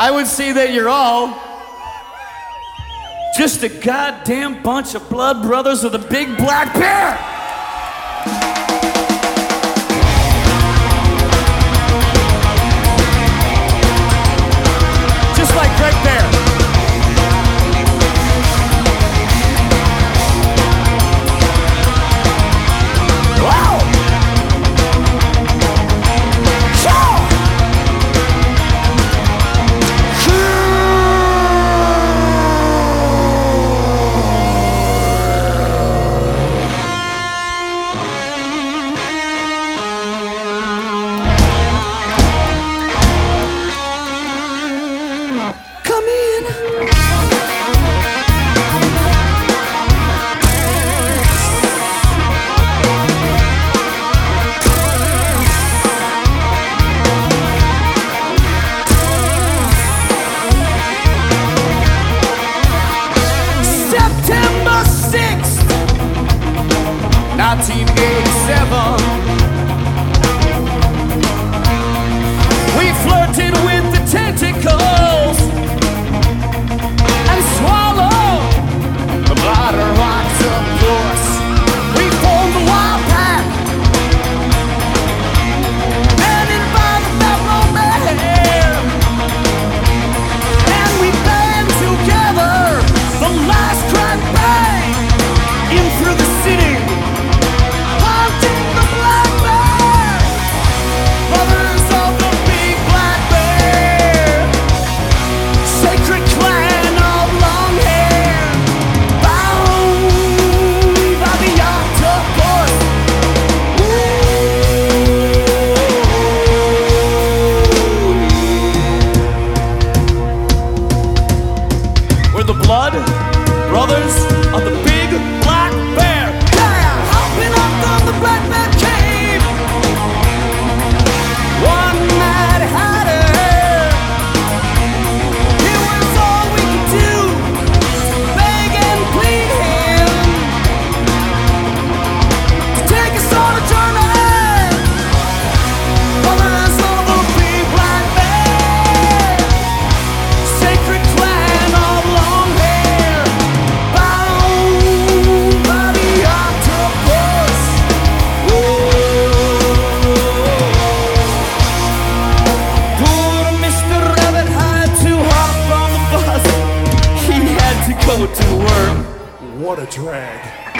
I would say that you're all just a goddamn bunch of blood brothers with a big black bear. Just like Greg Bear. Wow! Come in. September 6th, 1987. We flirted with the tentacles and swallowed the bladder octopus. We formed the wild pack and invited the romance, and we band together the last crack bang in through the city, haunting the black bear, brothers of the big black bear, sacred clan of long hair, bound by the octopus. We're the blood brothers of the big black bear. Yeah, hopping up on the black bear cave. One mad hatter. It was all we could do to beg and plead him to take us on a journey. Brothers of the big black bear, sacred clan of long hair, bound by the octopus. Poor Mr. Rabbit had to hop on the bus. He had to go to work. What a drag.